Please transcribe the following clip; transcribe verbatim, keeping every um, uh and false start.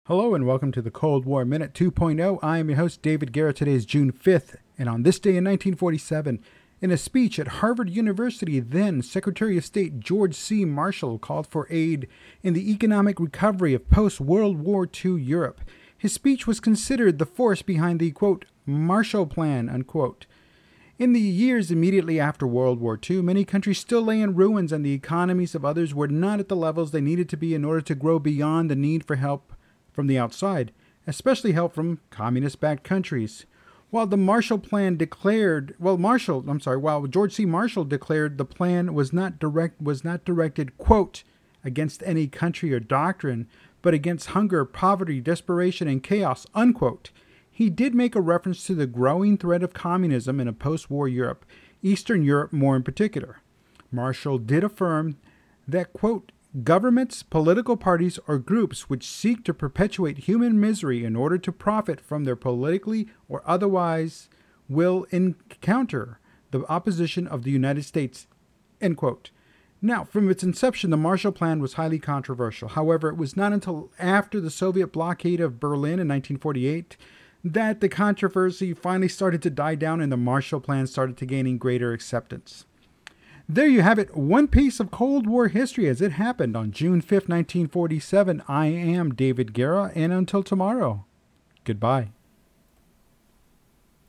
Hello and welcome to the Cold War Minute two point oh. I am your host, David Guerra. Today is June fifth, and on this day in nineteen forty-seven, in a speech at Harvard University, then Secretary of State George C. Marshall called for aid in the economic recovery of post-World War Two Europe. His speech was considered the force behind the, quote, Marshall Plan, unquote. In the years immediately after World War Two, many countries still lay in ruins and the economies of others were not at the levels they needed to be in order to grow beyond the need for help from the outside, especially help from communist-backed countries. While the Marshall Plan declared, well, Marshall, I'm sorry, while George C. Marshall declared the plan was not direct, was not directed, quote, against any country or doctrine, but against hunger, poverty, desperation, and chaos, unquote. He did make a reference to the growing threat of communism in a post-war Europe, Eastern Europe more in particular. Marshall did affirm that, quote, governments, political parties, or groups which seek to perpetuate human misery in order to profit from their politically or otherwise will encounter the opposition of the United States, end quote. Now, from its inception, the Marshall Plan was highly controversial. However, it was not until after the Soviet blockade of Berlin in nineteen forty-eight that the controversy finally started to die down and the Marshall Plan started to gain greater acceptance. There you have it, one piece of Cold War history as it happened on June fifth, nineteen forty-seven. I am David Guerra, and until tomorrow, goodbye.